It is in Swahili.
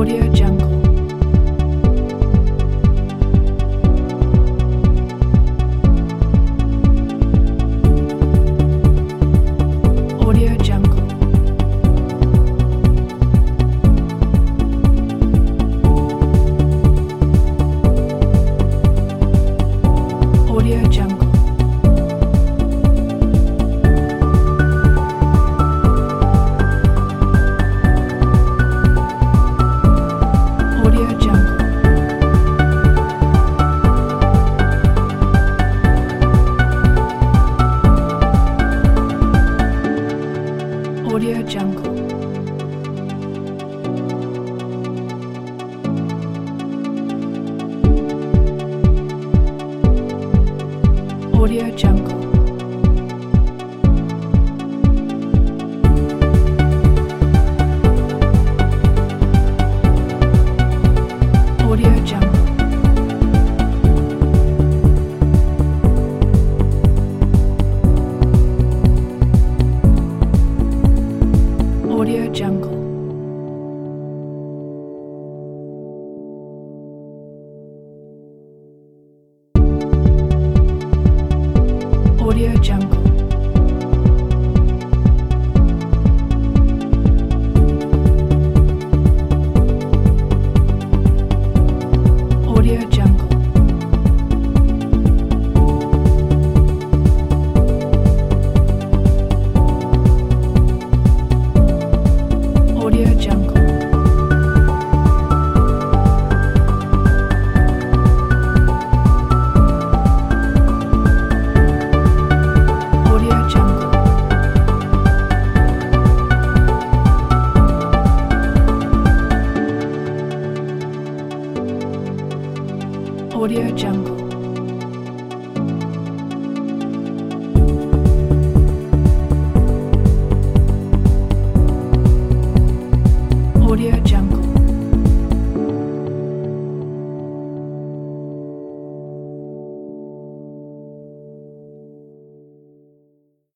Audio Jungle. Audio Jungle. Audio Jungle. Audio Jungle. Audio Jungle. Audio Jungle. Audio Jungle. Audio Jungle. Audio Jungle. Audio Jungle. Audio Jungle. Audio Jungle. Audio Jungle. Audio